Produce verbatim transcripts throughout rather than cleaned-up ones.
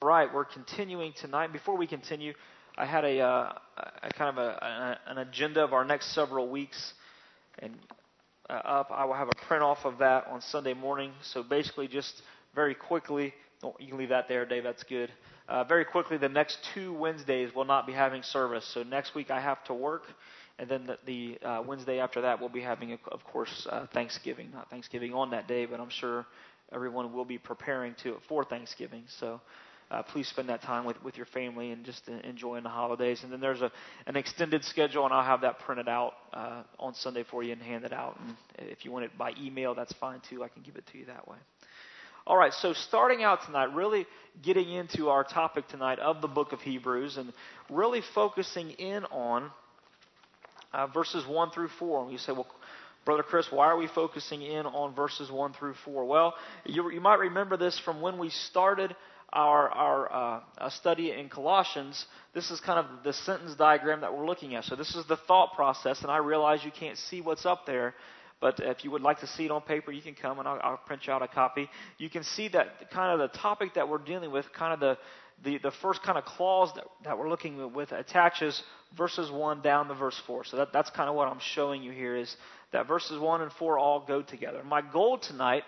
right, we're continuing tonight. Before we continue, I had a, uh, a kind of a, a, an agenda of our next several weeks, and uh, up. I will have a print off of that on Sunday morning. So basically, just very quickly, oh, you can leave that there, Dave. That's good. Uh, very quickly, the next two Wednesdays will not be having service. So next week I have to work, and then the, the uh, Wednesday after that we'll be having, of course, uh, Thanksgiving. Not Thanksgiving on that day, but I'm sure everyone will be preparing to for Thanksgiving. So uh, please spend that time with, with your family and just uh, enjoying the holidays. And then there's a an extended schedule, and I'll have that printed out uh, on Sunday for you and hand it out. And if you want it by email, that's fine too. I can give it to you that way. All right, so starting out tonight, really getting into our topic tonight of the book of Hebrews and really focusing in on uh, verses one through four. And you say, well, Brother Chris, why are we focusing in on verses one through four? Well, you, you might remember this from when we started our, our uh, study in Colossians. This is kind of the sentence diagram that we're looking at. So this is the thought process, and I realize you can't see what's up there. But if you would like to see it on paper, you can come and I'll, I'll print you out a copy. You can see that kind of the topic that we're dealing with, kind of the the, the first kind of clause that, that we're looking with attaches verses one down to verse four. So that, that's kind of what I'm showing you here is that verses one and four all go together. My goal tonight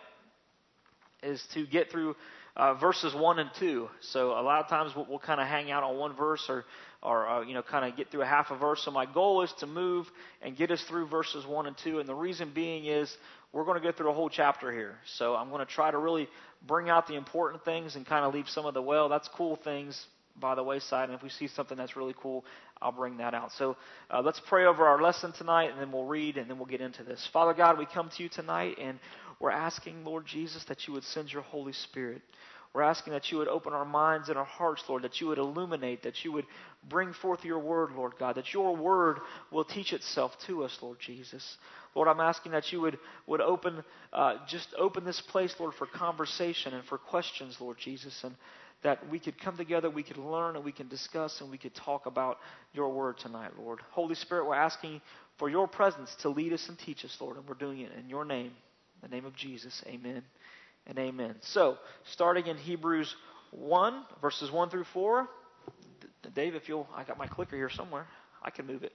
is to get through uh, verses one and two. So a lot of times we'll, we'll kind of hang out on one verse or or uh, you know, kind of get through a half a verse. So my goal is to move and get us through verses one and two. And the reason being is we're going to go through a whole chapter here. So I'm going to try to really bring out the important things and kind of leave some of the, well, that's cool things by the wayside. And if we see something that's really cool, I'll bring that out. So uh, let's pray over our lesson tonight, and then we'll read, and then we'll get into this. Father God, we come to you tonight, and we're asking, Lord Jesus, that you would send your Holy Spirit. We're asking that you would open our minds and our hearts, Lord, that you would illuminate, that you would bring forth your word, Lord God, that your word will teach itself to us, Lord Jesus. Lord, I'm asking that you would, would open, uh, just open this place, Lord, for conversation and for questions, Lord Jesus, and that we could come together, we could learn, and we can discuss, and we could talk about your word tonight, Lord. Holy Spirit, we're asking for your presence to lead us and teach us, Lord, and we're doing it in your name, in the name of Jesus. Amen. And amen. So, starting in Hebrews one, verses one through four. Dave, if you'll, I got my clicker here somewhere. I can move it.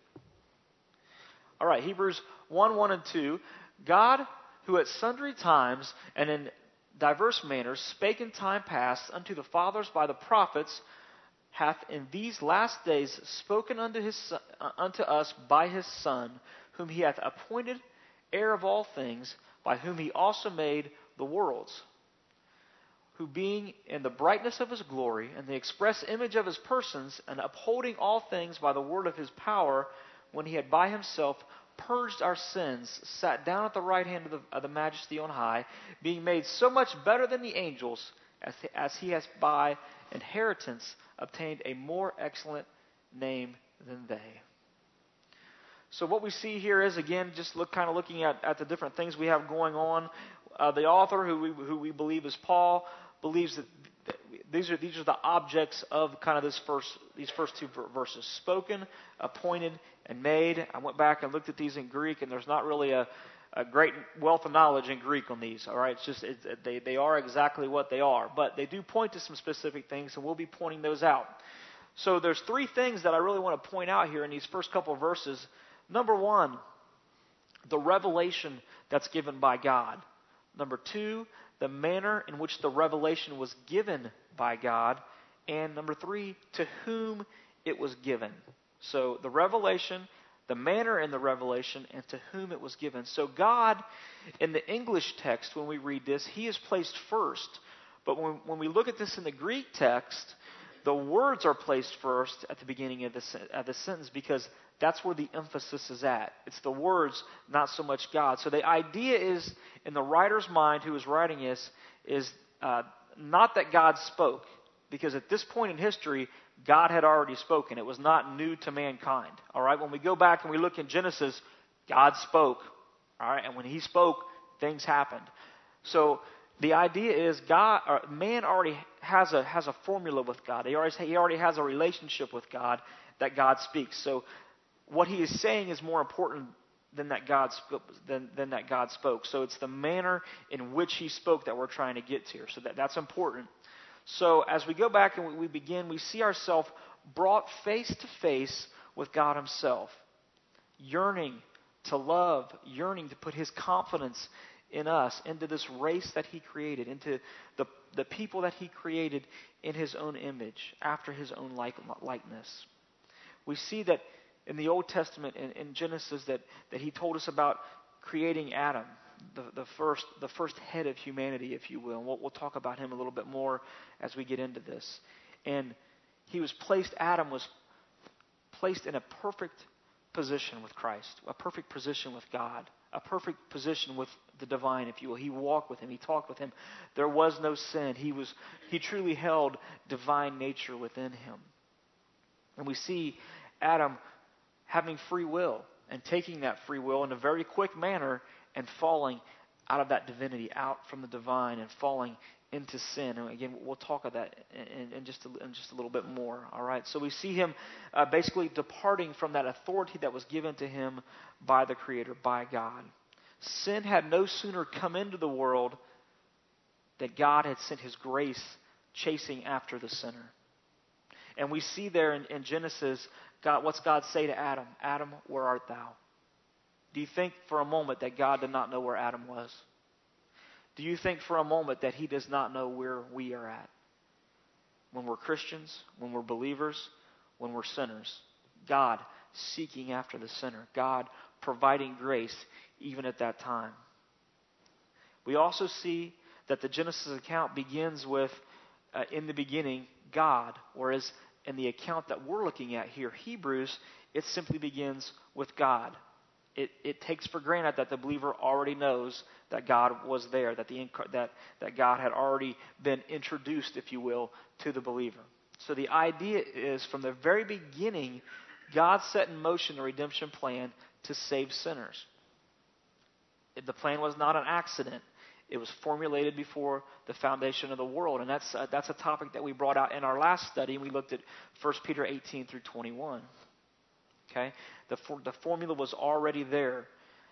All right, Hebrews one, one and two. God, who at sundry times and in diverse manners spake in time past unto the fathers by the prophets, hath in these last days spoken unto, his, uh, unto us by his Son, whom he hath appointed heir of all things, by whom he also made the worlds, who being in the brightness of his glory and the express image of his persons, and upholding all things by the word of his power, when he had by himself purged our sins, sat down at the right hand of the, of the majesty on high, being made so much better than the angels, as, as he has by inheritance obtained a more excellent name than they. So what we see here is, again, just look kind of looking at, at the different things we have going on. Uh, the author, who we, who we believe is Paul, believes that these are these are the objects of kind of this first these first two verses: spoken, appointed, and made. I went back and looked at these in Greek, and there's not really a, a great wealth of knowledge in Greek on these. All right, it's just it's, they they are exactly what they are, but they do point to some specific things, and we'll be pointing those out. So there's three things that I really want to point out here in these first couple of verses. Number one, the revelation that's given by God. Number two, the manner in which the revelation was given by God. And number three, to whom it was given. So the revelation, the manner in the revelation, and to whom it was given. So God, in the English text, when we read this, he is placed first. But when, when we look at this in the Greek text, the words are placed first at the beginning of the, of the sentence, because that's where the emphasis is at. It's the words, not so much God. So the idea is, in the writer's mind who is writing this, is uh, not that God spoke. Because at this point in history, God had already spoken. It was not new to mankind. All right, when we go back and we look in Genesis, God spoke. All right, and when he spoke, things happened. So the idea is, God, or man already has a has a formula with God. He already he already has a relationship with God that God speaks. So what he is saying is more important than that God spoke, than, than that God spoke. So it's the manner in which he spoke that we're trying to get to here. So that, that's important. So as we go back and we begin, we see ourselves brought face to face with God himself, yearning to love, yearning to put his confidence in us, into this race that he created, into the, the people that he created in his own image, after his own like, likeness. We see that in the Old Testament, in, in Genesis, that, that he told us about creating Adam, the, the first the first head of humanity, if you will. And we'll, we'll talk about him a little bit more as we get into this. And he was placed, Adam was placed in a perfect position with Christ, a perfect position with God, a perfect position with the divine, if you will. He walked with him. He talked with him. There was no sin. He was he truly held divine nature within him. And we see Adam having free will and taking that free will in a very quick manner and falling out of that divinity, out from the divine, and falling into sin. And again, we'll talk of that in, in, just, a, in just a little bit more. All right. So we see him uh, basically departing from that authority that was given to him by the Creator, by God. Sin had no sooner come into the world that God had sent his grace chasing after the sinner. And we see there in, in Genesis, God, what's God say to Adam? Adam, where art thou? Do you think for a moment that God did not know where Adam was? Do you think for a moment that he does not know where we are at? When we're Christians, when we're believers, when we're sinners, God seeking after the sinner, God providing grace even at that time. We also see that the Genesis account begins with, uh, in the beginning, God, whereas in the account that we're looking at here, Hebrews, it simply begins with God. It, it takes for granted that the believer already knows that God was there, that, the, that, that God had already been introduced, if you will, to the believer. So the idea is, from the very beginning, God set in motion a redemption plan to save sinners. The plan was not an accident. It was formulated before the foundation of the world. And that's, uh, that's a topic that we brought out in our last study. We looked at First Peter eighteen through twenty-one. Okay? The, for, the formula was already there.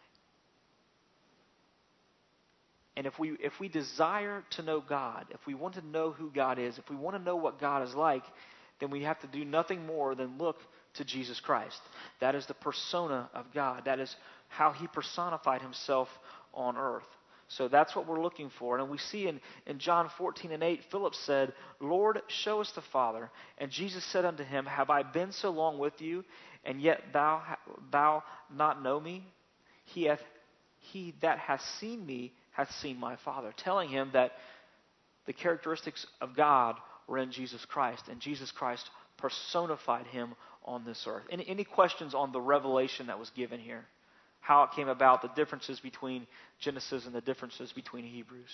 And if we if we desire to know God, if we want to know who God is, if we want to know what God is like, then we have to do nothing more than look to Jesus Christ. That is the persona of God. That is how he personified himself on earth. So that's what we're looking for. And we see in, in John fourteen and eight, Philip said, Lord, show us the Father. And Jesus said unto him, have I been so long with you, and yet thou thou not know me? He hath he that hath seen me hath seen my Father. Telling him that the characteristics of God were in Jesus Christ, and Jesus Christ personified him on this earth. Any, any questions on the revelation that was given here? How it came about, the differences between Genesis and the differences between Hebrews.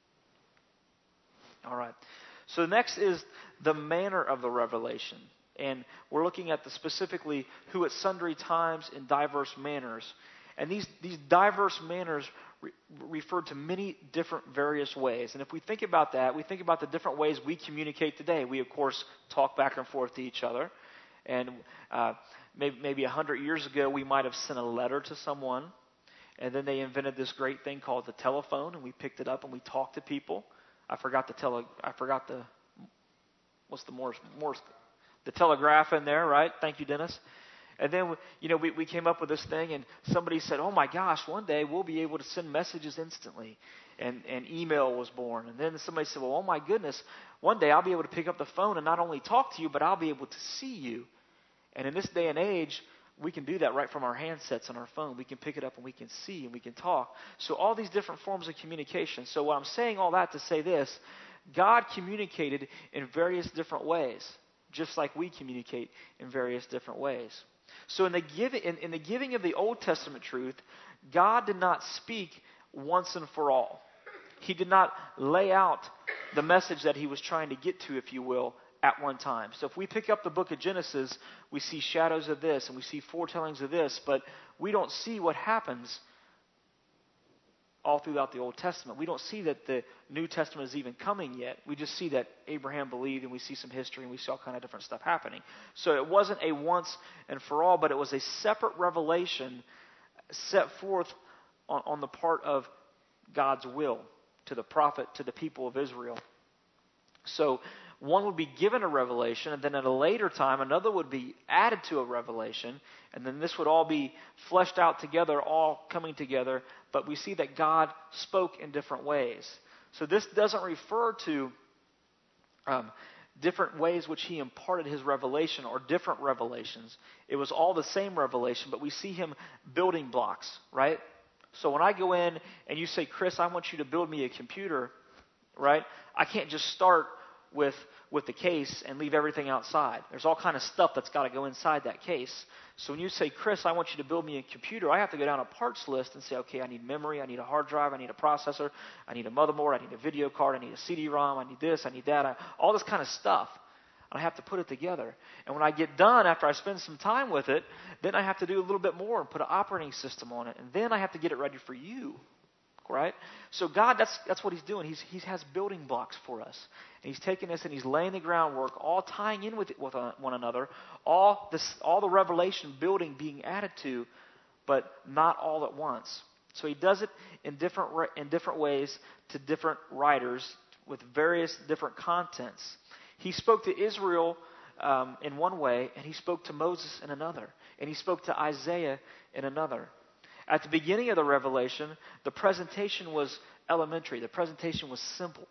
All right. So next is the manner of the revelation. And we're looking at the specifically who at sundry times in diverse manners. And these, these diverse manners re- refer to many different various ways. And if we think about that, we think about the different ways we communicate today. We, of course, talk back and forth to each other. And uh, maybe, maybe a hundred years ago, we might have sent a letter to someone. And then they invented this great thing called the telephone. And we picked it up and we talked to people. I forgot the tele, I forgot the, what's the Morse, Morse, the telegraph in there, right? Thank you, Dennis. And then, you know, we, we came up with this thing, and somebody said, oh my gosh, one day we'll be able to send messages instantly. And, and email was born. And then somebody said, well, oh my goodness, one day I'll be able to pick up the phone and not only talk to you, but I'll be able to see you. And in this day and age, we can do that right from our handsets on our phone. We can pick it up and we can see and we can talk. So all these different forms of communication. So what I'm saying all that to say this, God communicated in various different ways, just like we communicate in various different ways. So in the giving, in, in the giving of the Old Testament truth, God did not speak once and for all. He did not lay out the message that he was trying to get to, if you will, at one time. So if we pick up the book of Genesis, we see shadows of this and we see foretellings of this, but we don't see what happens all throughout the Old Testament. We don't see that the New Testament is even coming yet. We just see that Abraham believed, and we see some history, and we see all kind of different stuff happening. So it wasn't a once and for all, but it was a separate revelation set forth on, on the part of God's will to the prophet, to the people of Israel. So one would be given a revelation, and then at a later time, another would be added to a revelation, and then this would all be fleshed out together, all coming together. But we see that God spoke in different ways. So this doesn't refer to um, different ways which he imparted his revelation or different revelations. It was all the same revelation, but we see him building blocks, right? So when I go in and you say, Chris, I want you to build me a computer, right? I can't just start with with the case and leave everything outside. There's all kind of stuff that's got to go inside that case. So when you say, Chris, I want you to build me a computer, I have to go down a parts list and say, okay, I need memory, I need a hard drive, I need a processor, I need a motherboard, I need a video card, I need a C D ROM, I need this, I need that, I, all this kind of stuff. And I have to put it together. And when I get done, after I spend some time with it, then I have to do a little bit more and put an operating system on it. And then I have to get it ready for you. Right? So God, that's that's what he's doing. He's He has building blocks for us. And he's taking us and he's laying the groundwork, all tying in with it, with one another, all this all the revelation building being added to, but not all at once. So he does it in different in different ways to different writers with various different contents. He spoke to Israel um, in one way, and he spoke to Moses in another, and he spoke to Isaiah in another. At the beginning of the revelation, the presentation was elementary. The presentation was simple.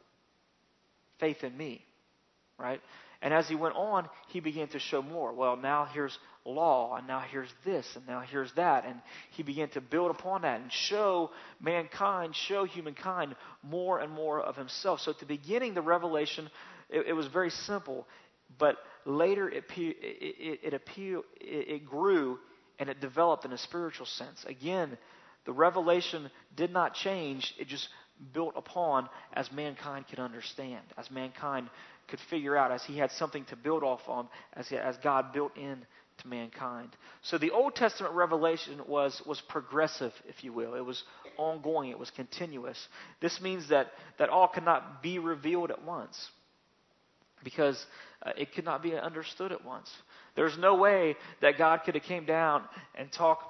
Faith in me, right? And as he went on, he began to show more. Well, now here's law, and now here's this, and now here's that. And he began to build upon that and show mankind, show humankind more and more of himself. So at the beginning, the revelation, it, it was very simple. But later, it, it, it, it, appeal, it, it grew and it developed in a spiritual sense. Again, the revelation did not change. It just built upon as mankind could understand, as mankind could figure out, as he had something to build off on, as, as God built in to mankind. So the Old Testament revelation was, was progressive, if you will. It was ongoing. It was continuous. This means that, that all could not be revealed at once, because uh, it could not be understood at once. There's no way that God could have came down and talked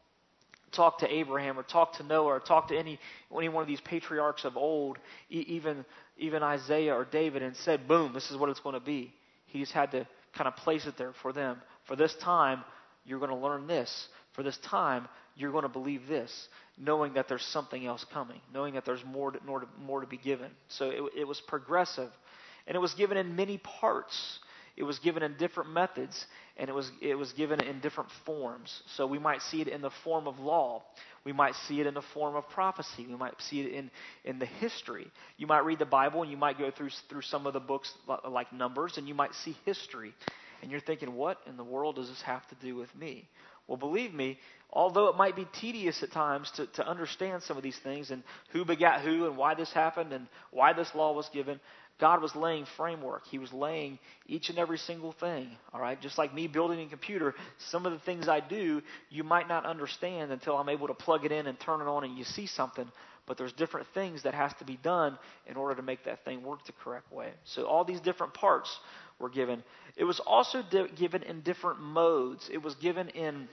talk to Abraham or talk to Noah or talk to any any one of these patriarchs of old, e- even even Isaiah or David, and said, boom, this is what it's going to be. He just had to kind of place it there for them. For this time, you're going to learn this. For this time, you're going to believe this, knowing that there's something else coming, knowing that there's more to, more to, more to be given. So it, it was progressive. And it was given in many parts. It was given in different methods, and it was it was given in different forms. So we might see it in the form of law. We might see it in the form of prophecy. We might see it in, in the history. You might read the Bible, and you might go through through some of the books like Numbers, and you might see history. And you're thinking, what in the world does this have to do with me? Well, believe me, although it might be tedious at times to, to understand some of these things and who begat who and why this happened and why this law was given, God was laying framework. He was laying each and every single thing, all right? Just like me building a computer, some of the things I do, you might not understand until I'm able to plug it in and turn it on and you see something. But there's different things that has to be done in order to make that thing work the correct way. So all these different parts were given. It was also di- given in different modes. It was given in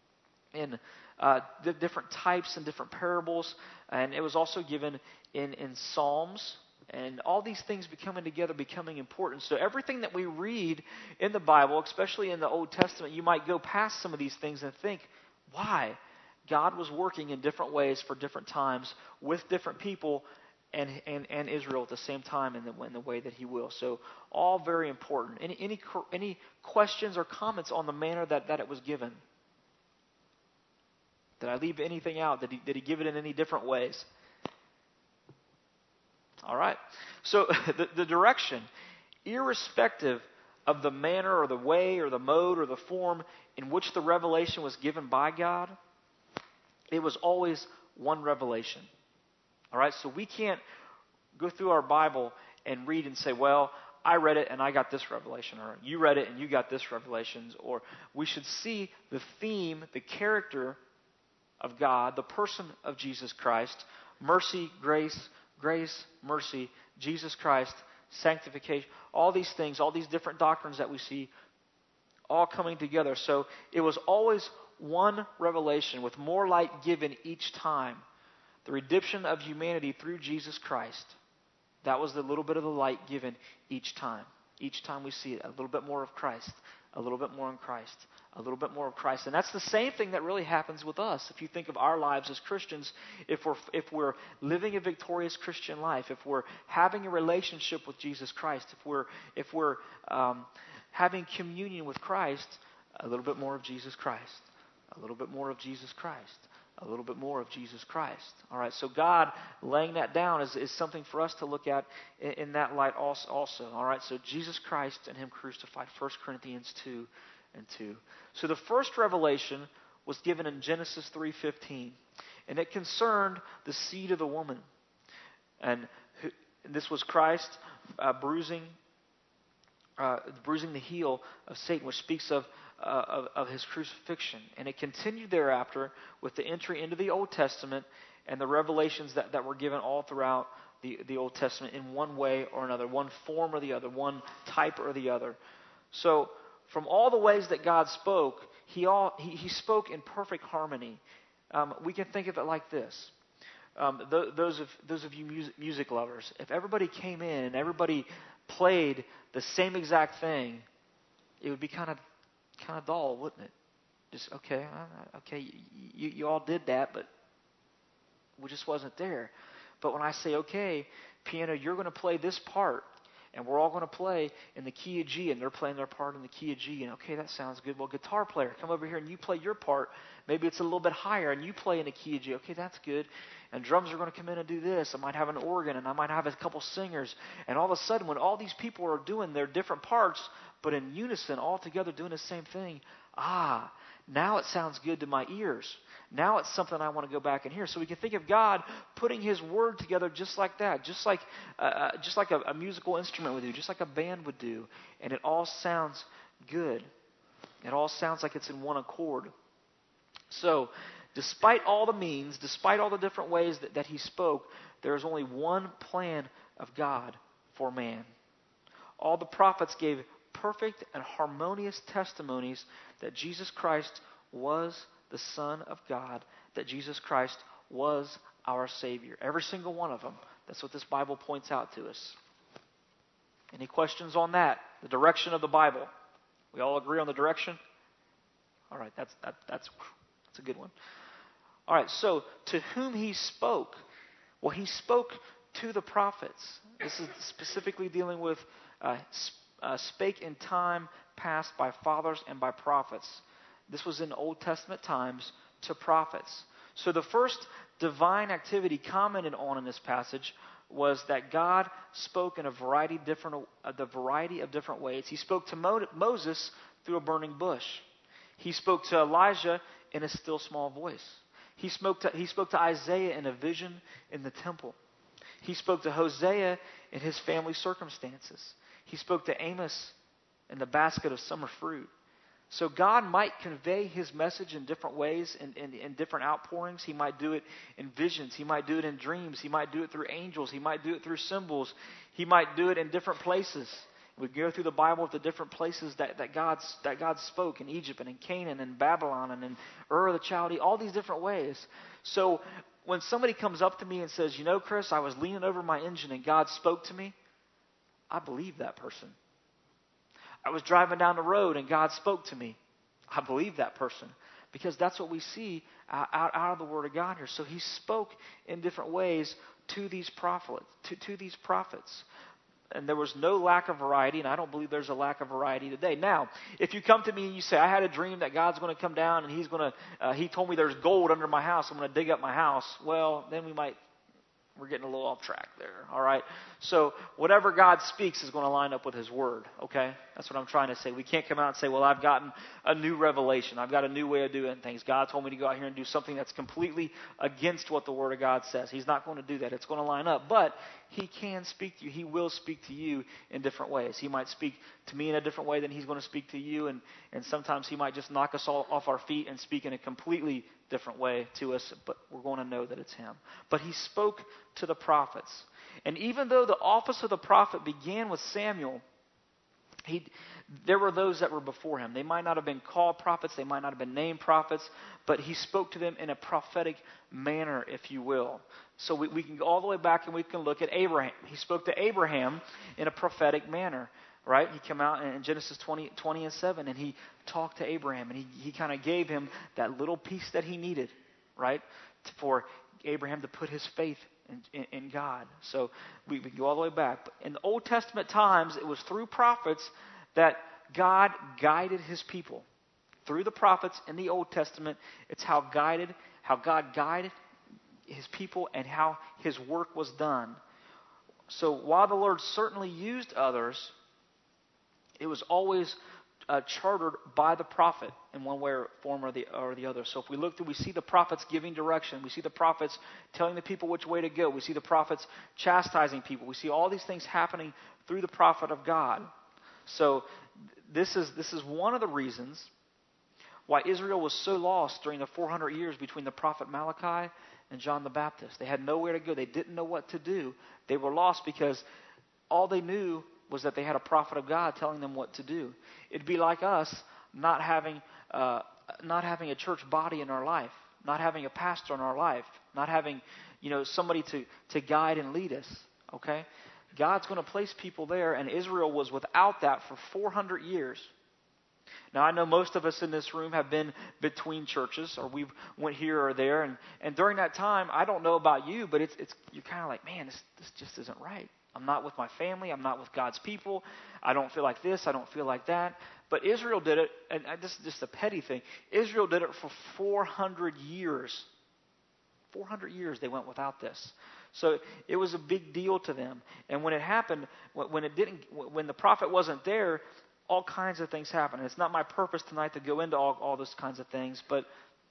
in uh, the different types and different parables, and it was also given in, in Psalms. And all these things becoming together, becoming important. So everything that we read in the Bible, especially in the Old Testament, you might go past some of these things and think, why? God was working in different ways for different times with different people and and, and Israel at the same time in the, in the way that he will. So all very important. Any any any questions or comments on the manner that, that it was given? Did I leave anything out? Did he, did he give it in any different ways? All right. So the, the direction, irrespective of the manner or the way or the mode or the form in which the revelation was given by God, it was always one revelation. All right. So we can't go through our Bible and read and say, well, I read it and I got this revelation, or you read it and you got this revelation. Or we should see the theme, the character of God, the person of Jesus Christ, mercy, grace, grace, mercy, Jesus Christ, sanctification, all these things, all these different doctrines that we see all coming together. So it was always one revelation with more light given each time. The redemption of humanity through Jesus Christ. That was the little bit of the light given each time. Each time we see it, a little bit more of Christ, a little bit more in Christ, a little bit more of Christ. And that's the same thing that really happens with us. If you think of our lives as Christians, if we're, if we're living a victorious Christian life, if we're having a relationship with Jesus Christ, if we're, if we're um, having communion with Christ, a little bit more of Jesus Christ, a little bit more of Jesus Christ, a little bit more of Jesus Christ. All right, so God laying that down is, is something for us to look at in, in that light also, also. All right, so Jesus Christ and Him crucified, First Corinthians two and two. So the first revelation was given in Genesis three fifteen, and it concerned the seed of the woman. And who, this was Christ uh, bruising, uh, bruising the heel of Satan, which speaks of Uh, of, of His crucifixion. And it continued thereafter with the entry into the Old Testament and the revelations that, that were given all throughout the, the Old Testament in one way or another, one form or the other, one type or the other. So from all the ways that God spoke, He, all, he, he spoke in perfect harmony. Um, we can think of it like this. Um, th- those of those of you music, music lovers, if everybody came in and everybody played the same exact thing, it would be kind of kind of dull, wouldn't it? Just, okay, okay, you, you all did that, but we just wasn't there. But when I say, okay, piano, you're going to play this part, and we're all going to play in the key of G, and they're playing their part in the key of G, and okay, that sounds good. Well, guitar player, come over here and you play your part. Maybe it's a little bit higher, and you play in the key of G. Okay, that's good. And drums are going to come in and do this. I might have an organ, and I might have a couple singers. And all of a sudden, when all these people are doing their different parts, but in unison, all together doing the same thing, ah, now it sounds good to my ears. Now it's something I want to go back and hear. So we can think of God putting His Word together just like that, just like uh, just like a, a musical instrument would do, just like a band would do. And it all sounds good. It all sounds like it's in one accord. So despite all the means, despite all the different ways that, that He spoke, there is only one plan of God for man. All the prophets gave perfect and harmonious testimonies that Jesus Christ was the Son of God, that Jesus Christ was our Savior. Every single one of them. That's what this Bible points out to us. Any questions on that? The direction of the Bible. We all agree on the direction? All right, that's that, that's that's a good one. All right, so to whom He spoke? Well, He spoke to the prophets. This is specifically dealing with uh, uh, spake in time past by fathers and by prophets. This was in Old Testament times to prophets. So the first divine activity commented on in this passage was that God spoke in a variety of different, uh, the variety of different ways. He spoke to Mo- Moses through a burning bush. He spoke to Elijah in a still small voice. He spoke to, he spoke to Isaiah in a vision in the temple. He spoke to Hosea in his family circumstances. He spoke to Amos in the basket of summer fruit. So God might convey His message in different ways, in, in, in different outpourings. He might do it in visions. He might do it in dreams. He might do it through angels. He might do it through symbols. He might do it in different places. We go through the Bible with the different places that, that, God's, that God spoke in Egypt and in Canaan and Babylon and in Ur of the Chaldee, all these different ways. So when somebody comes up to me and says, you know, Chris, I was leaning over my engine and God spoke to me, I believe that person. I was driving down the road and God spoke to me. I believe that person. Because that's what we see out, out of the Word of God here. So He spoke in different ways to these prophets. To, to these prophets. And there was no lack of variety, and I don't believe there's a lack of variety today. Now, if you come to me and you say, I had a dream that God's going to come down and He's going to, uh, He told me there's gold under my house, I'm going to dig up my house. Well, then we might, we're getting a little off track there, all right? So whatever God speaks is going to line up with His Word, okay? That's what I'm trying to say. We can't come out and say, well, I've gotten a new revelation. I've got a new way of doing things. God told me to go out here and do something that's completely against what the Word of God says. He's not going to do that. It's going to line up. But He can speak to you. He will speak to you in different ways. He might speak to me in a different way than He's going to speak to you. And, and sometimes He might just knock us all off our feet and speak in a completely different way to us. But we're going to know that it's Him. But He spoke to the prophets. And even though the office of the prophet began with Samuel, he, there were those that were before him. They might not have been called prophets. They might not have been named prophets. But he spoke to them in a prophetic manner, if you will. So we, we can go all the way back and we can look at Abraham. He spoke to Abraham in a prophetic manner. Right? He came out in Genesis twenty, twenty and seven, and he talked to Abraham, and he, he kind of gave him that little piece that he needed, right, for Abraham to put his faith in, in, in God. So we, we go all the way back. But in the Old Testament times, it was through prophets that God guided his people. Through the prophets in the Old Testament, it's how guided, how God guided his people and how his work was done. So while the Lord certainly used others, it was always uh, chartered by the prophet in one way or form or the, or the other. So if we look through, we see the prophets giving direction. We see the prophets telling the people which way to go. We see the prophets chastising people. We see all these things happening through the prophet of God. So this is this is one of the reasons why Israel was so lost during the four hundred years between the prophet Malachi and John the Baptist. They had nowhere to go. They didn't know what to do. They were lost because all they knew was that they had a prophet of God telling them what to do. It'd be like us not having uh, not having a church body in our life, not having a pastor in our life, not having, you know, somebody to, to guide and lead us. Okay? God's going to place people there, and Israel was without that for four hundred years. Now, I know most of us in this room have been between churches, or we went here or there, and, and during that time, I don't know about you, but it's it's you're kind of like, man, this this just isn't right. I'm not with my family. I'm not with God's people. I don't feel like this. I don't feel like that. But Israel did it, and this is just a petty thing. Israel did it for four hundred years. four hundred years they went without this. So it was a big deal to them. And when it happened, when it didn't, when the prophet wasn't there, all kinds of things happened. And it's not my purpose tonight to go into all, all those kinds of things, but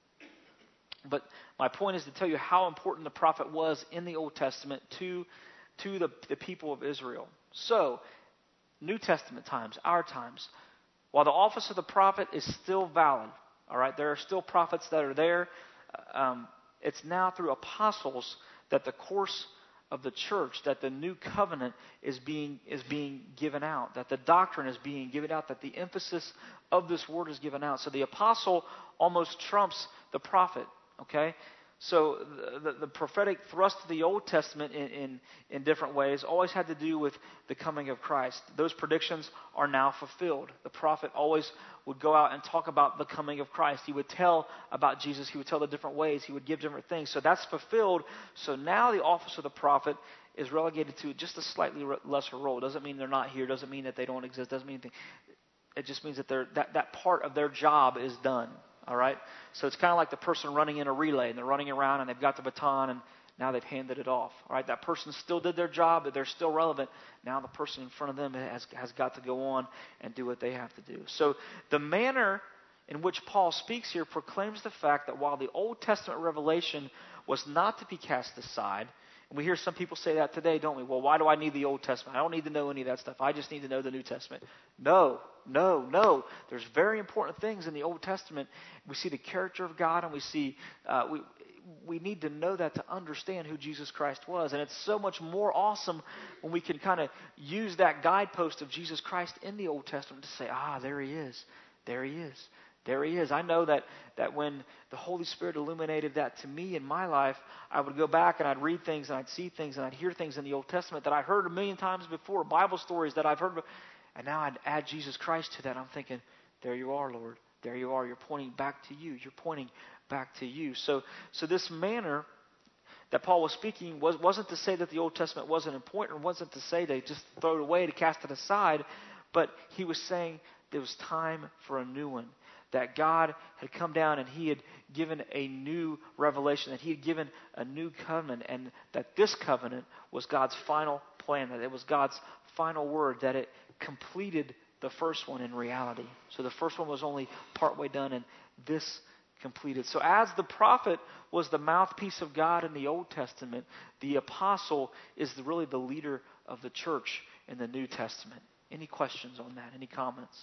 but my point is to tell you how important the prophet was in the Old Testament to to the, the people of Israel. So, New Testament times, our times, while the office of the prophet is still valid, all right, there are still prophets that are there. Um, it's now through apostles that the course of the church, that the new covenant is being is being given out, that the doctrine is being given out, that the emphasis of this word is given out. So the apostle almost trumps the prophet. Okay. So the, the, the prophetic thrust of the Old Testament in, in, in different ways always had to do with the coming of Christ. Those predictions are now fulfilled. The prophet always would go out and talk about the coming of Christ. He would tell about Jesus. He would tell the different ways. He would give different things. So that's fulfilled. So now the office of the prophet is relegated to just a slightly lesser role. Doesn't mean they're not here. Doesn't mean that they don't exist. Doesn't mean anything. It just means that they're, that, that part of their job is done. All right? So it's kind of like the person running in a relay, and they're running around, and they've got the baton, and now they've handed it off. All right? That person still did their job, but they're still relevant. Now the person in front of them has, has got to go on and do what they have to do. So the manner in which Paul speaks here proclaims the fact that while the Old Testament revelation was not to be cast aside, and we hear some people say that today, don't we? Well, why do I need the Old Testament? I don't need to know any of that stuff. I just need to know the New Testament. No, no, no. There's very important things in the Old Testament. We see the character of God, and we see uh, we we need to know that to understand who Jesus Christ was. And it's so much more awesome when we can kind of use that guidepost of Jesus Christ in the Old Testament to say, ah, there he is. There he is. There he is. I know that, that when the Holy Spirit illuminated that to me in my life, I would go back and I'd read things and I'd see things and I'd hear things in the Old Testament that I heard a million times before, Bible stories that I've heard, and now I'd add Jesus Christ to that. I'm thinking, there you are, Lord. There you are. You're pointing back to you. You're pointing back to you. So, so this manner that Paul was speaking was, wasn't to say that the Old Testament wasn't important, or wasn't to say to just throw it away, to cast it aside, but he was saying there was time for a new one. That God had come down and he had given a new revelation, that he had given a new covenant, and that this covenant was God's final plan, that it was God's final word, that it completed the first one in reality. So the first one was only partway done, and this completed. So as the prophet was the mouthpiece of God in the Old Testament, the apostle is the, really the leader of the church in the New Testament. Any questions on that? Any comments?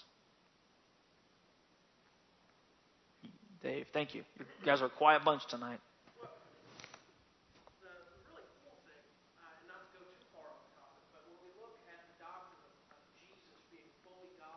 Dave, thank you. You guys are a quiet bunch tonight. Well, the, the really cool thing, uh, and not to go too far off topic, but when we look at the doctrine of, of Jesus being fully God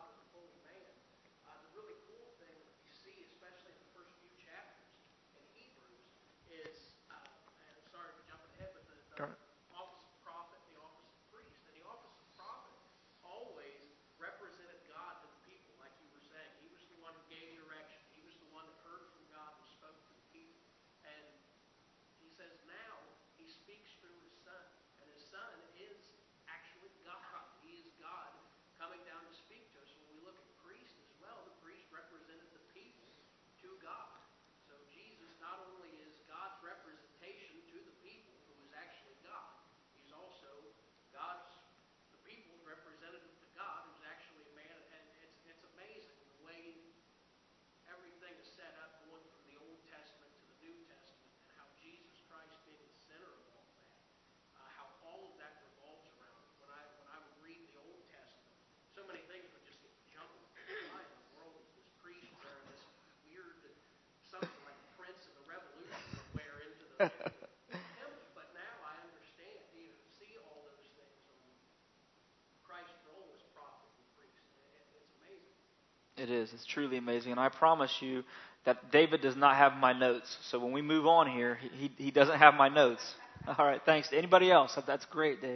It is. It's truly amazing. And I promise you that David does not have my notes. So when we move on here, he, he doesn't have my notes. All right, thanks. Anybody else? That's great, Dave.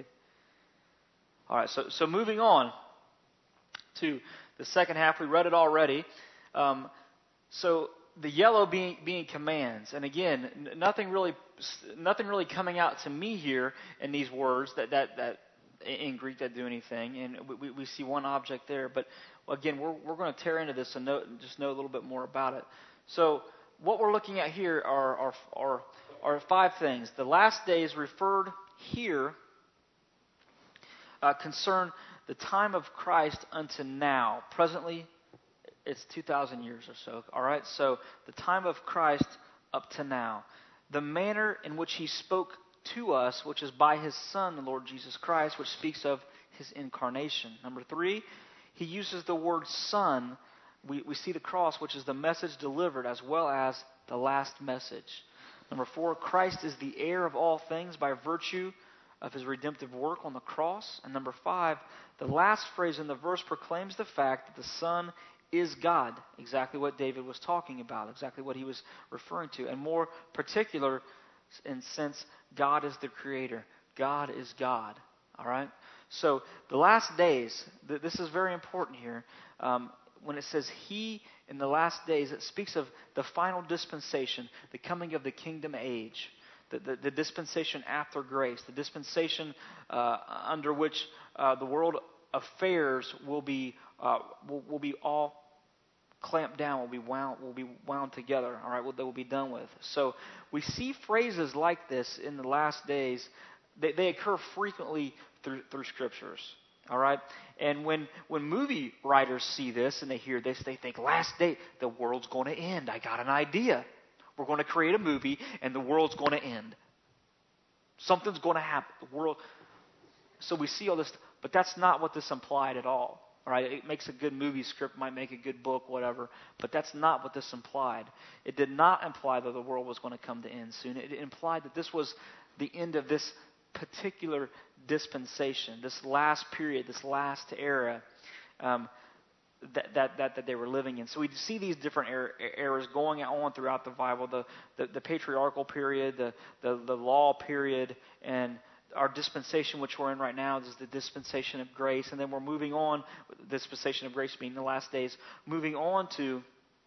All right, so so moving on to the second half. We read it already. Um, so the yellow being being commands. And again, n- nothing really nothing really coming out to me here in these words that, that, that in Greek that do anything. And we, we see one object there. But again, we're we're going to tear into this and know, just know a little bit more about it. So what we're looking at here are are, are are five things. The last days referred here uh, concern the time of Christ unto now. Presently, it's two thousand years or so. All right? So the time of Christ up to now. The manner in which he spoke to us, which is by his Son, the Lord Jesus Christ, which speaks of his incarnation. Number three, he uses the word Son. We, we see the cross, which is the message delivered, as well as the last message. Number four, Christ is the heir of all things by virtue of his redemptive work on the cross. And number five, the last phrase in the verse proclaims the fact that the Son is God, exactly what David was talking about, exactly what he was referring to. And more particular, in sense, God is the Creator. God is God. All right? So the last days, th- this is very important here. Um, when it says he in the last days, it speaks of the final dispensation, the coming of the kingdom age, the, the, the dispensation after grace, the dispensation uh, under which uh, the world affairs will be uh, will, will be all clamped down, will be wound, will be wound together. All right, well, they will be done with. So we see phrases like this in the last days. They, they occur frequently through through scriptures. All right, and when when movie writers see this and they hear this, they think, "Last day, the world's going to end. I got an idea. We're going to create a movie, and the world's going to end. Something's going to happen. The world." So we see all this, but that's not what this implied at all. All right, it makes a good movie script, might make a good book, whatever, but that's not what this implied. It did not imply that the world was going to come to end soon. It implied that this was the end of this particular dispensation, this last period, this last era um, that, that that that they were living in. So we see these different er- eras going on throughout the Bible: the the, the patriarchal period, the, the the law period, and our dispensation, which we're in right now, is the dispensation of grace. And then we're moving on, dispensation of grace being the last days, moving on to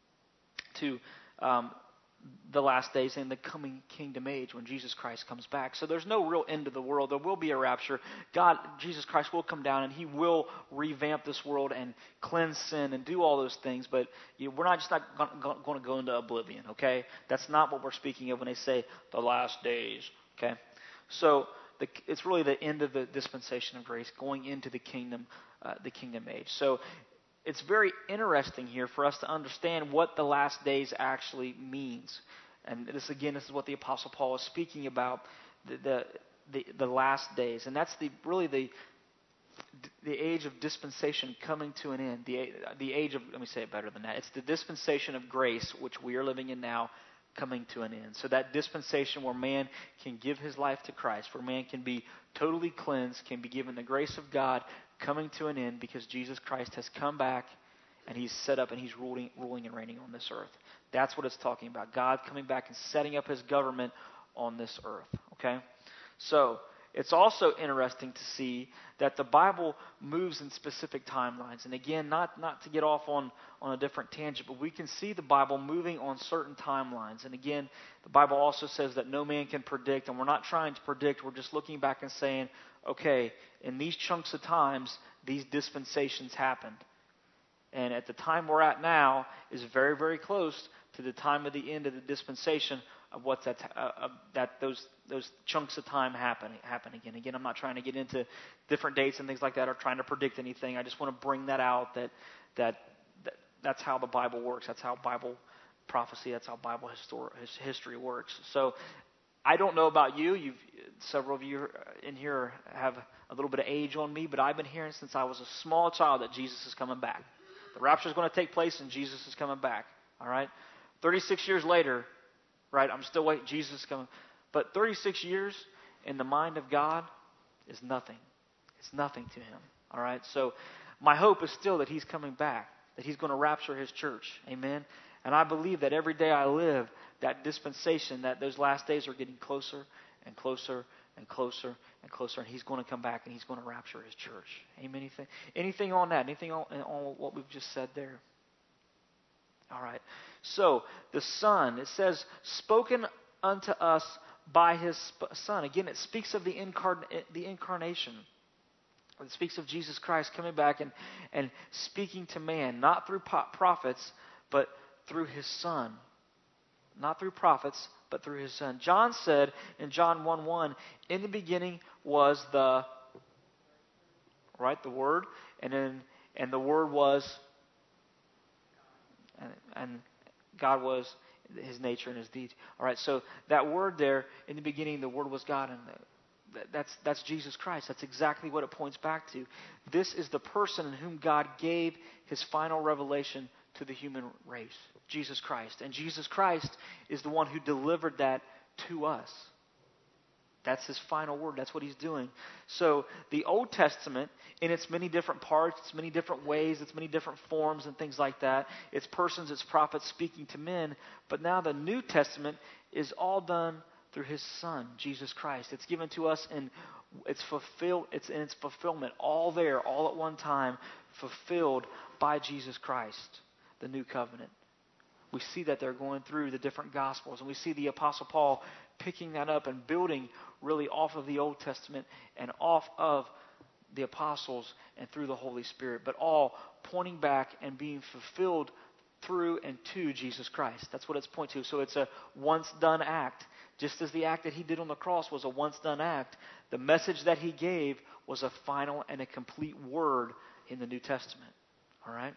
to um, the last days and the coming kingdom age when Jesus Christ comes back. So there's no real end to the world. There will be a rapture. God, Jesus Christ will come down and he will revamp this world and cleanse sin and do all those things. But you know, we're not just not going to go into oblivion, okay? That's not what we're speaking of when they say the last days, okay? So the, it's really the end of the dispensation of grace, going into the kingdom, uh, the kingdom age. So it's very interesting here for us to understand what the last days actually means. And this, again, this is what the Apostle Paul is speaking about, the the, the, the last days. And that's the really the the age of dispensation coming to an end. The, the age of, let me say it better than that. It's the dispensation of grace, which we are living in now, coming to an end. So that dispensation where man can give his life to Christ, where man can be totally cleansed, can be given the grace of God, coming to an end because Jesus Christ has come back and he's set up and he's ruling, ruling and reigning on this earth. That's what it's talking about. God coming back and setting up his government on this earth. Okay? So it's also interesting to see that the Bible moves in specific timelines. And again, not, not to get off on, on a different tangent, but we can see the Bible moving on certain timelines. And again, the Bible also says that no man can predict, and we're not trying to predict. We're just looking back and saying, okay, in these chunks of times, these dispensations happened. And at the time we're at now is very, very close to the time of the end of the dispensation of what's that, uh, uh, that those those chunks of time happen happen again. Again, I'm not trying to get into different dates and things like that or trying to predict anything. I just want to bring that out that that, that that's how the Bible works. That's how Bible prophecy. That's how Bible histor- history works. So I don't know about you. You've several of you in here have a little bit of age on me, but I've been hearing since I was a small child that Jesus is coming back. The rapture is going to take place and Jesus is coming back. All right, thirty-six years later. Right, I'm still waiting. Jesus is coming. But thirty-six years in the mind of God is nothing. It's nothing to him. All right. So my hope is still that he's coming back, that he's going to rapture his church. Amen? And I believe that every day I live, that dispensation, that those last days are getting closer and closer and closer and closer, and he's going to come back and he's going to rapture his church. Amen? Anything, anything on that? Anything on, on what we've just said there? All right. So, the Son, it says, spoken unto us by his Son. Again, it speaks of the, incarn- the incarnation. It speaks of Jesus Christ coming back and, and speaking to man, not through prophets, but through his Son. Not through prophets, but through his Son. John said in John one one, in the beginning was the, right, the Word, and then and the Word was, and, and God was his nature and his deeds. All right, so that word there, in the beginning, the Word was God, and the, that's that's Jesus Christ. That's exactly what it points back to. This is the person in whom God gave his final revelation to the human race, Jesus Christ. And Jesus Christ is the one who delivered that to us. That's his final word. That's what he's doing. So the Old Testament, in its many different parts, its many different ways, its many different forms and things like that, its persons, its prophets speaking to men. But now the New Testament is all done through his Son, Jesus Christ. It's given to us and it's fulfilled. It's in its fulfillment, all there, all at one time, fulfilled by Jesus Christ, the new covenant. We see that they're going through the different Gospels, and we see the Apostle Paul picking that up and building really off of the Old Testament and off of the apostles and through the Holy Spirit, but all pointing back and being fulfilled through and to Jesus Christ. That's what it's pointing to. So it's a once done act. Just as the act that he did on the cross was a once done act, the message that he gave was a final and a complete word in the New Testament. All right?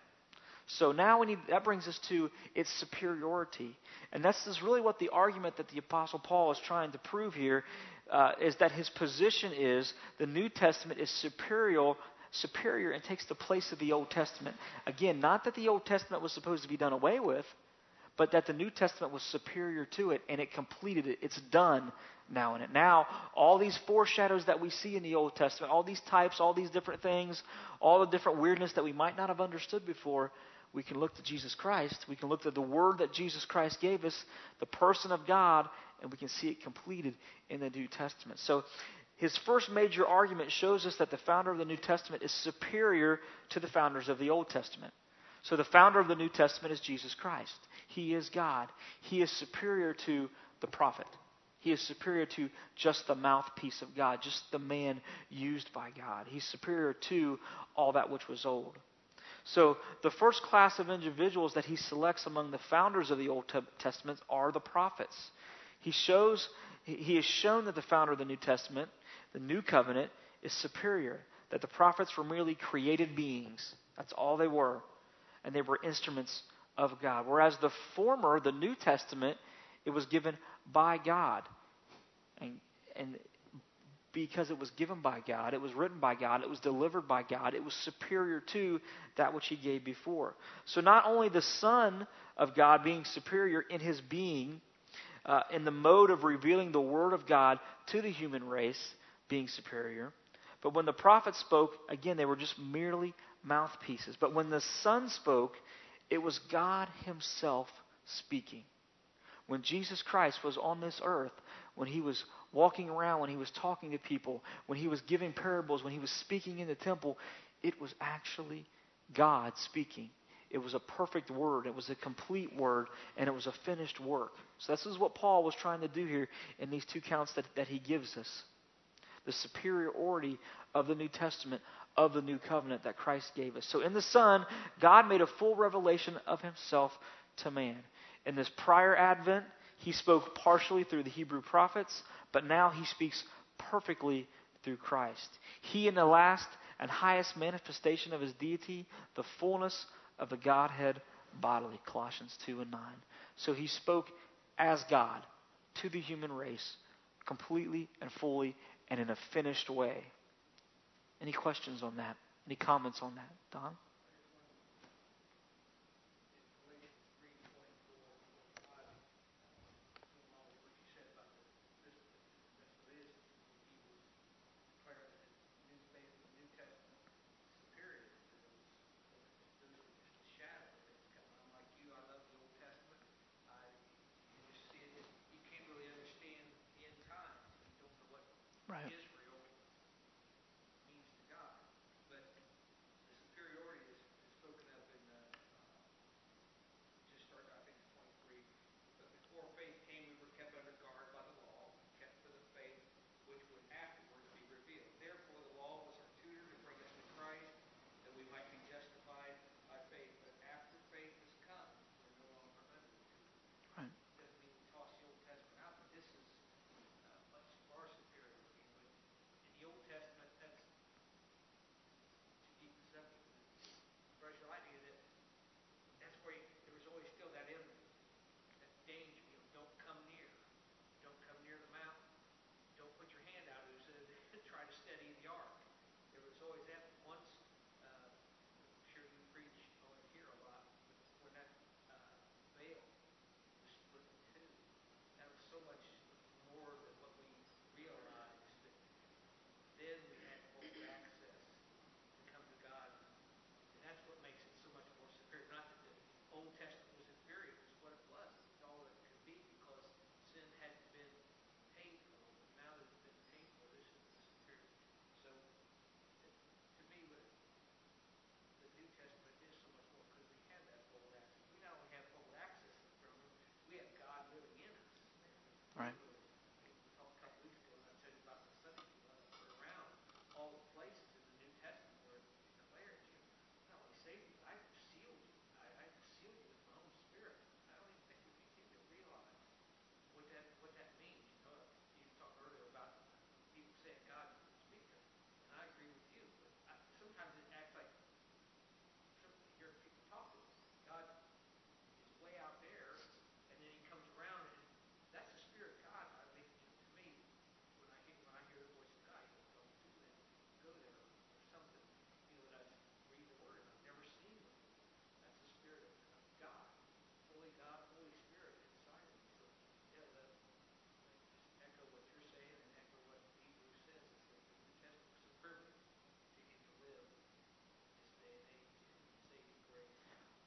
So now we need, that brings us to its superiority. And this is really what the argument that the Apostle Paul is trying to prove here, uh, is that his position is the New Testament is superior, superior and takes the place of the Old Testament. Again, not that the Old Testament was supposed to be done away with, but that the New Testament was superior to it and it completed it. It's done now in it. Now, all these foreshadows that we see in the Old Testament, all these types, all these different things, all the different weirdness that we might not have understood before, we can look to Jesus Christ. We can look to the word that Jesus Christ gave us, the person of God, and we can see it completed in the New Testament. So his first major argument shows us that the founder of the New Testament is superior to the founders of the Old Testament. So the founder of the New Testament is Jesus Christ. He is God. He is superior to the prophet. He is superior to just the mouthpiece of God, just the man used by God. He's superior to all that which was old. So the first class of individuals that he selects among the founders of the Old Testament are the prophets. He shows, he has shown that the founder of the New Testament, the New Covenant, is superior. That the prophets were merely created beings. That's all they were. And they were instruments of God. Whereas the former, the New Testament, it was given by God. And, and because it was given by God, it was written by God, it was delivered by God, it was superior to that which he gave before. So not only the Son of God being superior in his being, uh, in the mode of revealing the Word of God to the human race being superior, but when the prophets spoke, again, they were just merely mouthpieces. But when the Son spoke, it was God himself speaking. When Jesus Christ was on this earth, when he was walking around, when he was talking to people, when he was giving parables, when he was speaking in the temple, it was actually God speaking. It was a perfect word. It was a complete word, and it was a finished work. So this is what Paul was trying to do here in these two counts that, that he gives us. The superiority of the New Testament, of the New Covenant that Christ gave us. So in the Son, God made a full revelation of himself to man. In this prior advent, he spoke partially through the Hebrew prophets, but now he speaks perfectly through Christ. He, in the last and highest manifestation of his deity, the fullness of the Godhead bodily, Colossians two and nine. So he spoke as God to the human race, completely and fully and in a finished way. Any questions on that? Any comments on that? Don?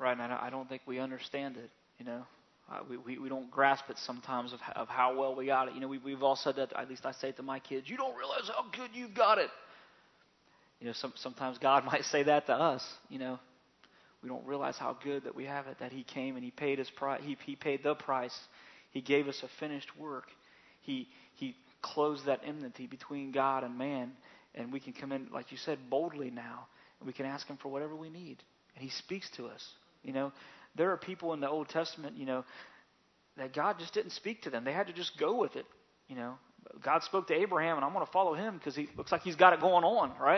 right? And I don't think we understand it, you know. Uh, we, we we don't grasp it sometimes of of how well we got it. You know, we, we've all said that. At least I say it to my kids. You don't realize how good you've got it. You know, some, sometimes God might say that to us. You know, we don't realize how good that we have it. That He came and He paid His price. He He paid the price. He gave us a finished work. He He closed that enmity between God and man, and we can come in, like you said, boldly now, and we can ask Him for whatever we need, and He speaks to us. You know. There are people in the Old Testament, you know, that God just didn't speak to them. They had to just go with it, you know. God spoke to Abraham, and I'm going to follow him because he looks like he's got it going on, right?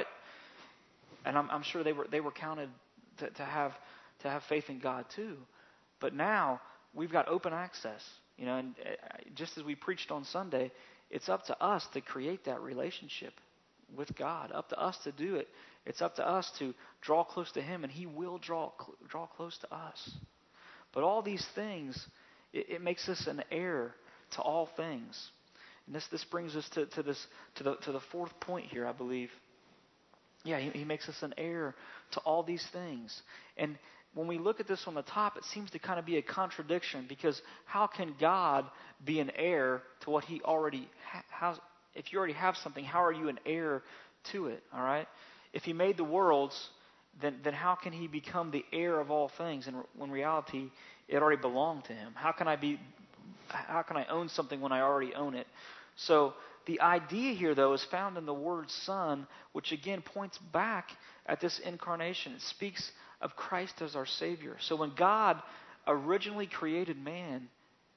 And I'm, I'm sure they were they were counted to, to have to have faith in God too. But now we've got open access, you know. And just as we preached on Sunday, it's up to us to create that relationship with God. Up to us to do it. It's up to us to draw close to Him, and He will draw draw close to us. But all these things, it, it makes us an heir to all things. And this this brings us to, to this to the to the fourth point here, I believe. Yeah, he, he makes us an heir to all these things. And when we look at this on the top, it seems to kind of be a contradiction, because how can God be an heir to what He already ha- how if you already have something, how are you an heir to it? All right. If He made the worlds, then, then how can He become the heir of all things? And when in reality, it already belonged to Him. How can I be? How can I own something when I already own it? So the idea here, though, is found in the word Son, which again points back at this incarnation. It speaks of Christ as our Savior. So when God originally created man,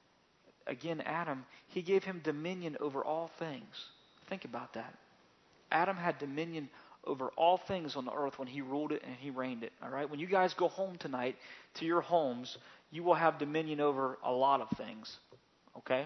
again Adam, He gave him dominion over all things. Think about that. Adam had dominion over all things on the earth when he ruled it and he reigned it. All right. When you guys go home tonight to your homes, you will have dominion over a lot of things. Okay.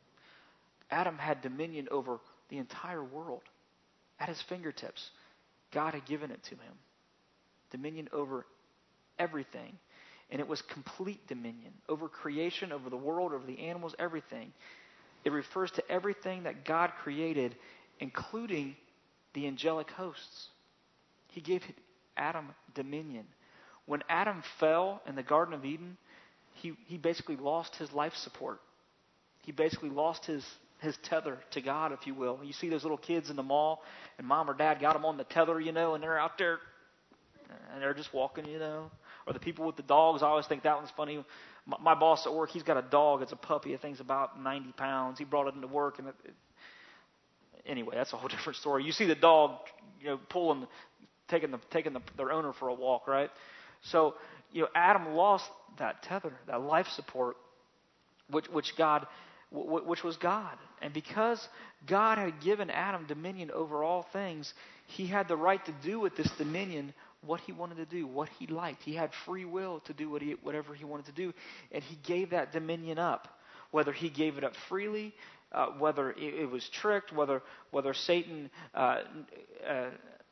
Adam had dominion over the entire world at his fingertips. God had given it to him. Dominion over everything. And it was complete dominion over creation, over the world, over the animals, everything. It refers to everything that God created, including the angelic hosts. He gave Adam dominion. When Adam fell in the Garden of Eden, he, he basically lost his life support. He basically lost his, his tether to God, if you will. You see those little kids in the mall, and mom or dad got them on the tether, you know, and they're out there, and they're just walking, you know. Or the people with the dogs, I always think that one's funny. My, my boss at work, he's got a dog. It's a puppy. I think it's about ninety pounds. He brought it into work, and it, it, anyway, that's a whole different story. You see the dog, you know, pulling, taking the taking the, their owner for a walk, right? So, you know, Adam lost that tether, that life support, which which God, which was God, and because God had given Adam dominion over all things, he had the right to do with this dominion what he wanted to do, what he liked. He had free will to do what he, whatever he wanted to do, and he gave that dominion up. Whether he gave it up freely, uh, whether it, it was tricked, whether whether Satan uh, uh,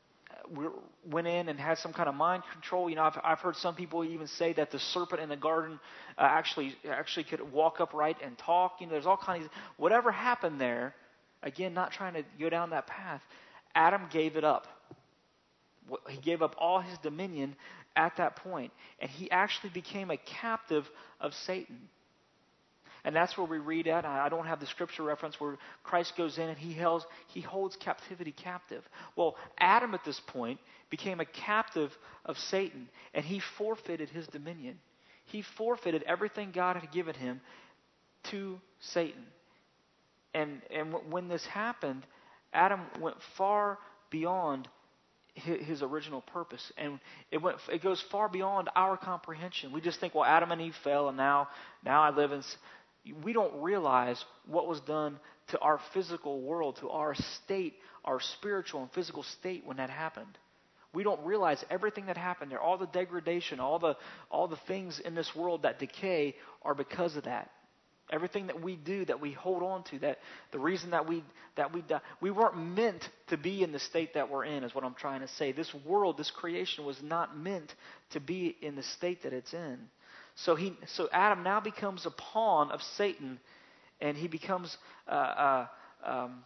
went in and had some kind of mind control. You know, I've, I've heard some people even say that the serpent in the garden uh, actually actually could walk upright and talk. You know, there's all kinds of, whatever happened there. Again, not trying to go down that path. Adam gave it up. He gave up all his dominion at that point, and he actually became a captive of Satan. And that's where we read at, I don't have the scripture reference, where Christ goes in and he holds, he holds captivity captive. Well, Adam at this point became a captive of Satan, and he forfeited his dominion. He forfeited everything God had given him to Satan. And, and when this happened, Adam went far beyond his original purpose, and it went. It goes far beyond our comprehension. We just think, well, Adam and Eve fell, and now, now I live in. We don't realize what was done to our physical world, to our state, our spiritual and physical state when that happened. We don't realize everything that happened there, all the degradation, all the all the things in this world that decay are because of that. Everything that we do, that we hold on to, that the reason that we that we die, we weren't meant to be in the state that we're in, is what I'm trying to say. This world, this creation, was not meant to be in the state that it's in. So he, so Adam now becomes a pawn of Satan, and he becomes uh, uh, um,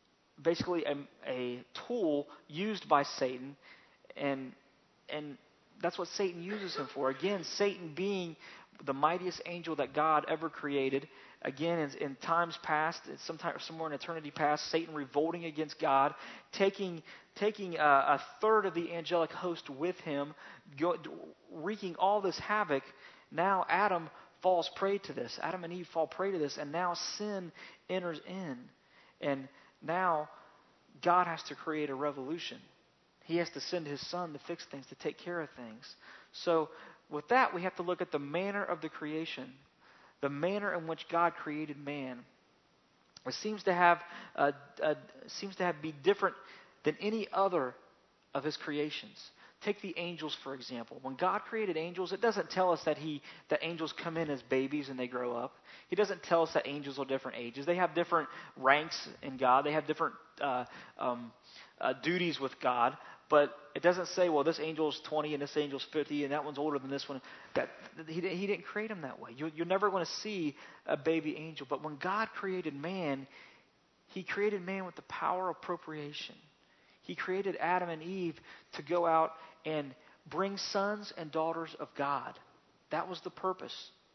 basically a, a tool used by Satan, and and that's what Satan uses him for. Again, Satan being the mightiest angel that God ever created. Again, in, in times past, sometime, somewhere in eternity past, Satan revolting against God, taking taking a, a third of the angelic host with him, go, wreaking all this havoc. Now Adam falls prey to this. Adam and Eve fall prey to this, and now sin enters in. And now God has to create a revolution. He has to send his son to fix things, to take care of things. So with that, we have to look at the manner of the creation, the manner in which God created man. It seems to have uh, uh, seems to have be different than any other of his creations. Take the angels, for example. When God created angels, it doesn't tell us that he that angels come in as babies and they grow up. He doesn't tell us that angels are different ages. They have different ranks in God. They have different uh, um, uh, duties with God. But it doesn't say, well, this angel's twenty and this angel's fifty and that one's older than this one. That he, he didn't create them that way. You, you're never going to see a baby angel. But when God created man, he created man with the power of procreation. He created Adam and Eve to go out and bring sons and daughters of God. That was the purpose.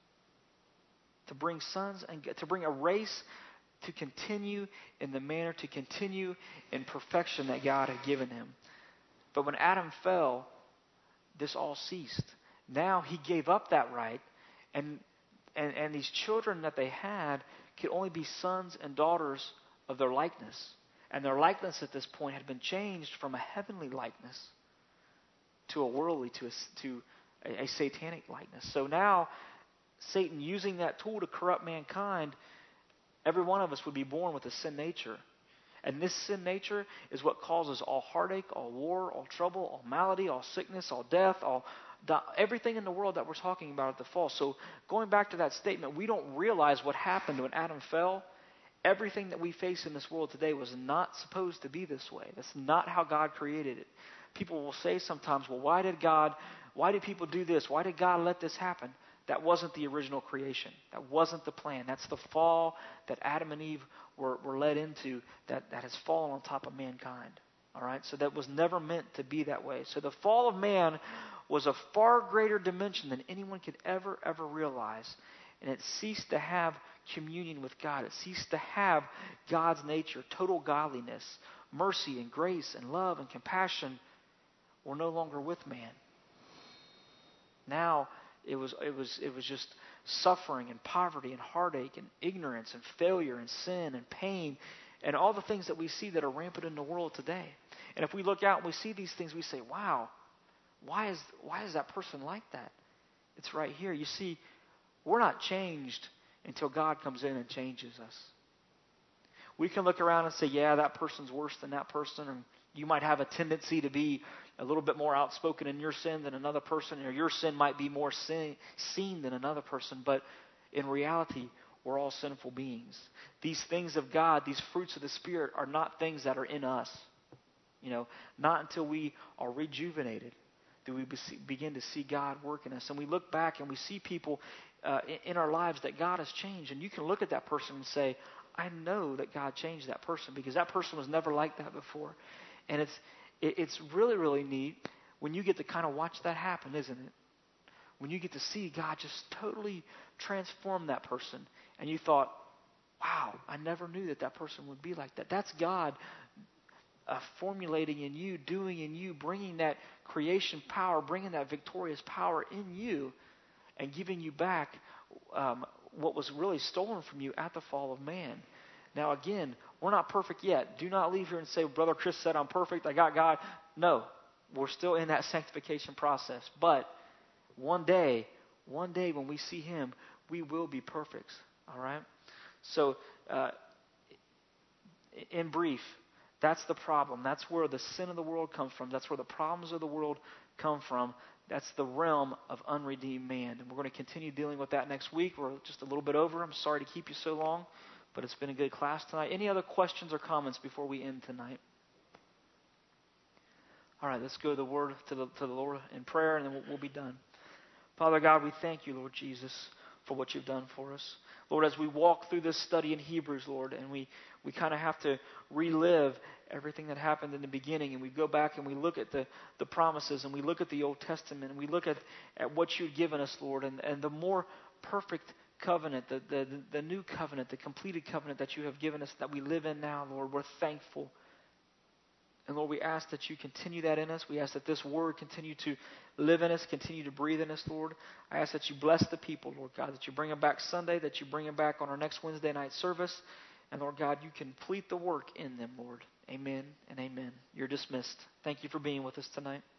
To bring sons and to bring a race to continue in the manner, to continue in perfection that God had given him. But when Adam fell, this all ceased. Now he gave up that right, and and, and these children that they had could only be sons and daughters of their likeness. And their likeness at this point had been changed from a heavenly likeness to a worldly, to a, to a, a satanic likeness. So now, Satan using that tool to corrupt mankind, every one of us would be born with a sin nature. And this sin nature is what causes all heartache, all war, all trouble, all malady, all sickness, all death, all everything in the world that we're talking about at the fall. So going back to that statement, we don't realize what happened when Adam fell. Everything that we face in this world today was not supposed to be this way. That's not how God created it. People will say sometimes, well, why did God, why did people do this? Why did God let this happen? That wasn't the original creation. That wasn't the plan. That's the fall that Adam and Eve were, were led into that, that has fallen on top of mankind. All right? So that was never meant to be that way. So the fall of man was a far greater dimension than anyone could ever, ever realize. And it ceased to have communion with God. It ceased to have God's nature, total godliness, mercy and grace and love and compassion were no longer with man. Now it was it was it was just suffering and poverty and heartache and ignorance and failure and sin and pain and all the things that we see that are rampant in the world today. And if we look out and we see these things, we say, wow, why is why is that person like that? It's right here. You see, we're not changed until God comes in and changes us. We can look around and say, yeah, that person's worse than that person. And you might have a tendency to be a little bit more outspoken in your sin than another person. Or your sin might be more sin, seen than another person. But in reality, we're all sinful beings. These things of God, these fruits of the Spirit, are not things that are in us. You know, not until we are rejuvenated do we begin to see God work in us. And we look back and we see people uh, in our lives that God has changed. And you can look at that person and say, I know that God changed that person because that person was never like that before. And it's it, it's really, really neat when you get to kind of watch that happen, isn't it? When you get to see God just totally transform that person. And you thought, wow, I never knew that that person would be like that. That's God Uh, formulating in you, doing in you, bringing that creation power, bringing that victorious power in you, and giving you back um, what was really stolen from you at the fall of man. Now, again, we're not perfect yet. Do not leave here and say, Brother Chris said I'm perfect, I got God. No, we're still in that sanctification process. But one day, one day when we see Him, we will be perfect. All right? So, uh, in brief, that's the problem. That's where the sin of the world comes from. That's where the problems of the world come from. That's the realm of unredeemed man. And we're going to continue dealing with that next week. We're just a little bit over. I'm sorry to keep you so long, but it's been a good class tonight. Any other questions or comments before we end tonight? All right, let's go to the word to the, to the Lord in prayer, and then we'll, we'll be done. Father God, we thank you, Lord Jesus, for what you've done for us. Lord, as we walk through this study in Hebrews, Lord, and we, we kind of have to relive everything that happened in the beginning, and we go back and we look at the, the promises, and we look at the Old Testament, and we look at, at what you've given us, Lord, and, and the more perfect covenant, the, the, the new covenant, the completed covenant that you have given us that we live in now, Lord, we're thankful. And Lord, we ask that you continue that in us. We ask that this word continue to live in us, continue to breathe in us, Lord. I ask that you bless the people, Lord God, that you bring them back Sunday, that you bring them back on our next Wednesday night service. And Lord God, you complete the work in them, Lord. Amen and amen. You're dismissed. Thank you for being with us tonight.